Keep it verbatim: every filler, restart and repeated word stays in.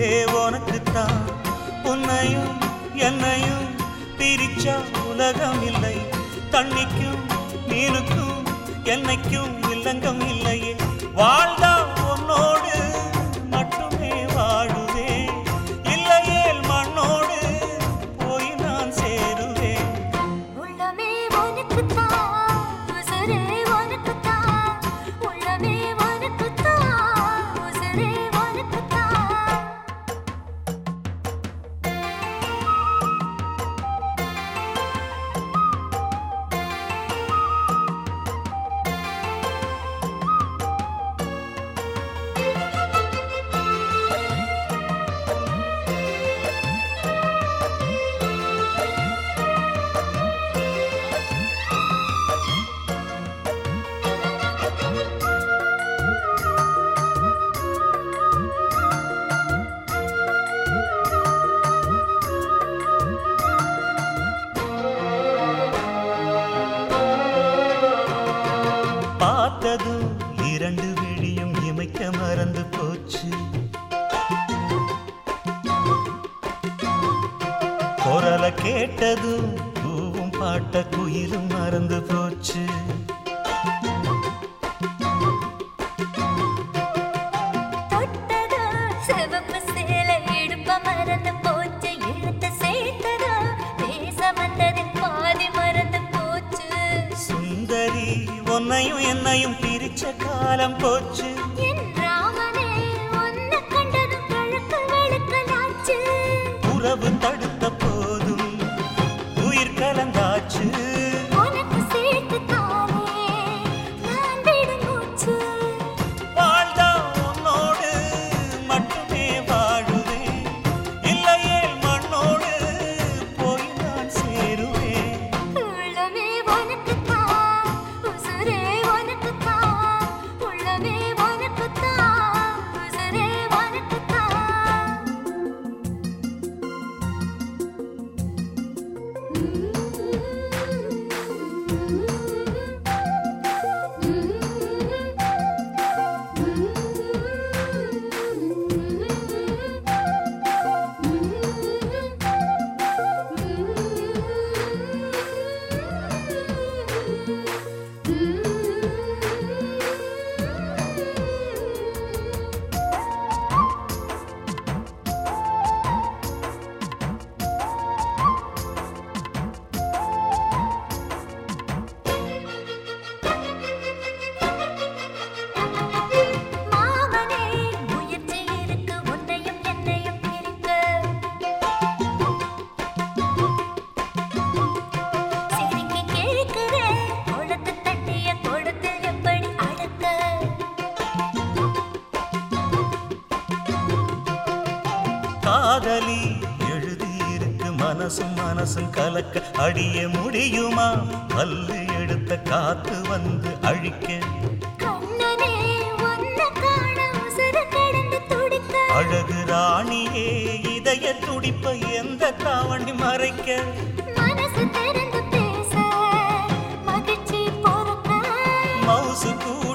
உயிரே உனக்குத்தான் உன்னையும் என்னையும் பிரிச்சா உலகம் இல்லை தண்ணிக்கும் மீனுக்கும் என்னைக்கும் இல்லங்கம் இல்லையே வாழ்ந்தா உன்னோடு மட்டுமே வாழுவேன் இல்லையேல் மண்ணோடு போய் நான் சேருவேன் உள்ளமே உனக்குத்தான் உசுரே உனக்குத்தான் உள்ளமே உனக்குத்தான் உசுரே உனக்குத்தான் பார்த்ததும் இரண்டு விழியும் இமைக்க மறந்து போச்சு குரலை கேட்டதும் பூவும் பாட்ட குயிலும் மறந்து போச்சு தொட்டதோ சிவப்பு சேலை இடுப்ப மறந்து போச்சு இழுத்து சேர்த்ததோ பேச வந்ததின் பாதி மறந்து போச்சு சுந்தரி உன்னையும் என்னையும் பிரிச்ச காலம் போச்சு என் ராமனே உன்னை கண்டதும் கழுக்கு வெளுக்கலாச்சு உறவு தடுத்த போதும் உயிர் கலந்தாச்சு உனக்கு சேர்த்து தானே நான் விடும் மூச்சு வாழ்ந்தா உன்னோடு மட்டுமே வாழுவேன் இல்லையேல் மண்ணோடு போய் நான் சேருவேன் உள்ளமே உனக்குத்தான் உசுரே உனக்குத்தான் உள்ளமே உனக்குத்தான் உசுரே உனக்குத்தான் மாமனே முயற்சி இருக்கு உன்னையும் என்னையும் பிரிக்க சிரிக்கி கேட்கிறேன் கொடுத்து தட்டிய கொடுத்து எப்படி அடக்க காதலி எழுதியிருக்கு மனசும் மனசும் கலக்க அடிய முடியுமா பல்லு எடுத்த காத்து வந்து அழிக்க கண்ணனே உன்னை காண உசுறு கடந்து துடிக்க அழகு ராணியே இதய துடிப்ப எந்த தாவணி மறைக்க மனசு திறந்து பேச மகிழ்ச்சி பொறுக்க மவுசு கூட